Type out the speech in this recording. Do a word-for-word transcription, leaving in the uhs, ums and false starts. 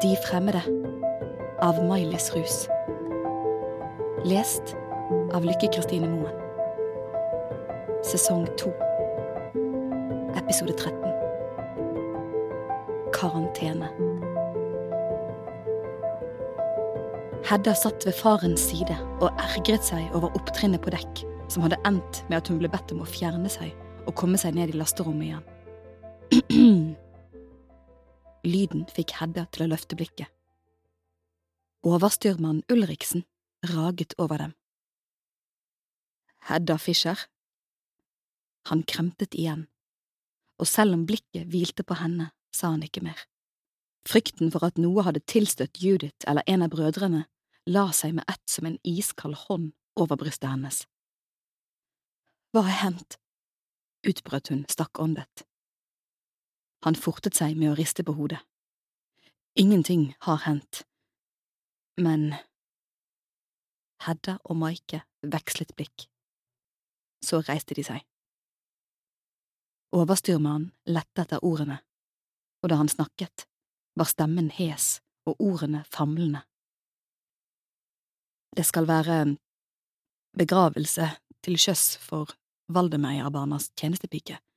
De fremmede av Maj-Lis Rus. Lest av Lykke Kristine Moen. Sesong to. Episode tretten. Karantene. Hedda satt ved farens side og ergret seg over opptrinnet på dekk, som hadde endt med at hun ble bedt om å fjerne seg og komme seg ned i lasterommet igjen. Lyden fikk Hedda til å løfte blikket. Overstyrmann Ulriksen raget over dem. Hedda Fischer? Han kremtet igjen, og selv om blikket hvilte på henne, sa han ikke mer. Frykten for at noe hadde tilstøtt Judith eller en av brødrene, la seg med ett som en iskald hånd over brystet hennes. Hva er hendt? Utbrøt hun stakkåndet. Han fortet seg med å riste på hodet. Ingenting har hendt. Men… Hedda og Maike vekslet blikk. Så reiste de seg. Overstyrmannen lette etter ordene, og da han snakket, var stemmen hes og ordene famlende. Det skal være begravelse til sjøs for Valdemeierbarnas tjenestepike.